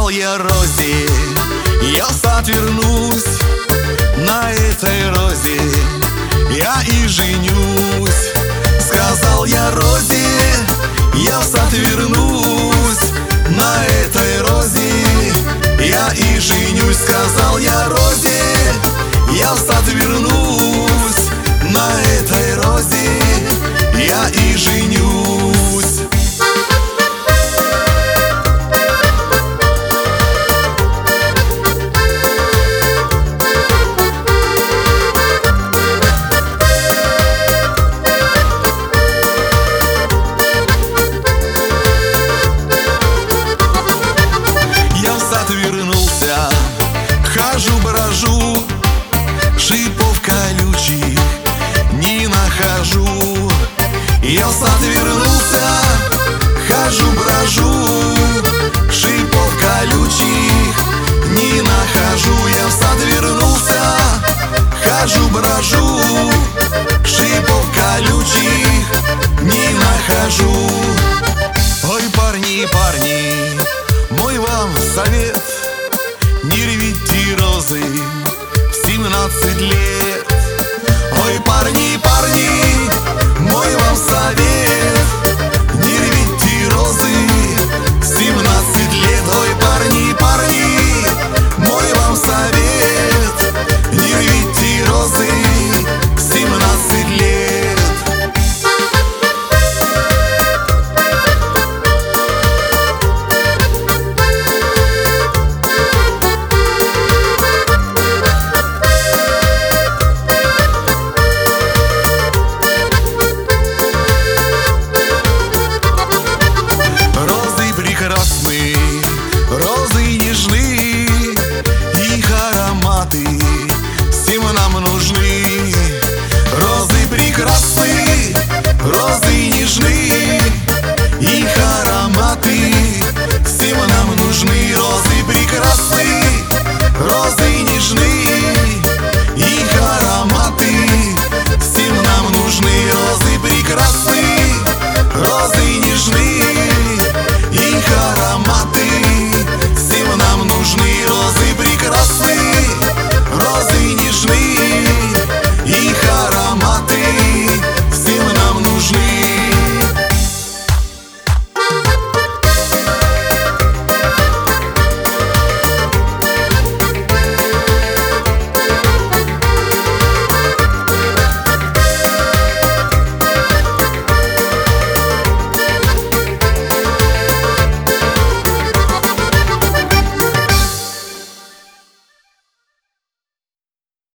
Сказал я розе, я в сад вернусь, на этой розе я и женюсь. Сказал я розе, я в сад вернусь, на этой розе я и женюсь. Сказал я розе, я в сад вернусь, на этой розе я и женюсь. Вернулся, хожу-брожу, шипов колючих не нахожу. Я в сад вернулся, хожу-брожу, шипов колючих не нахожу. Я в сад вернулся, хожу-брожу, шипов колючих не нахожу. Ой, парни, парни, мой вам совет: не рвите розы в 17 лет. Ой, парни, парни, мой вам совет: не рвите розы в 17 лет. Ой, парни, парни, мой вам совет: не рвите розы в 17 лет. Розы нежны, их ароматы всем нам нужны. Розы прекрасны, розы нежны, их ароматы всем нам нужны. Розы прекрасны, розы нежны, их ароматы всем нам нужны. Розы прекрасны, розы нежны,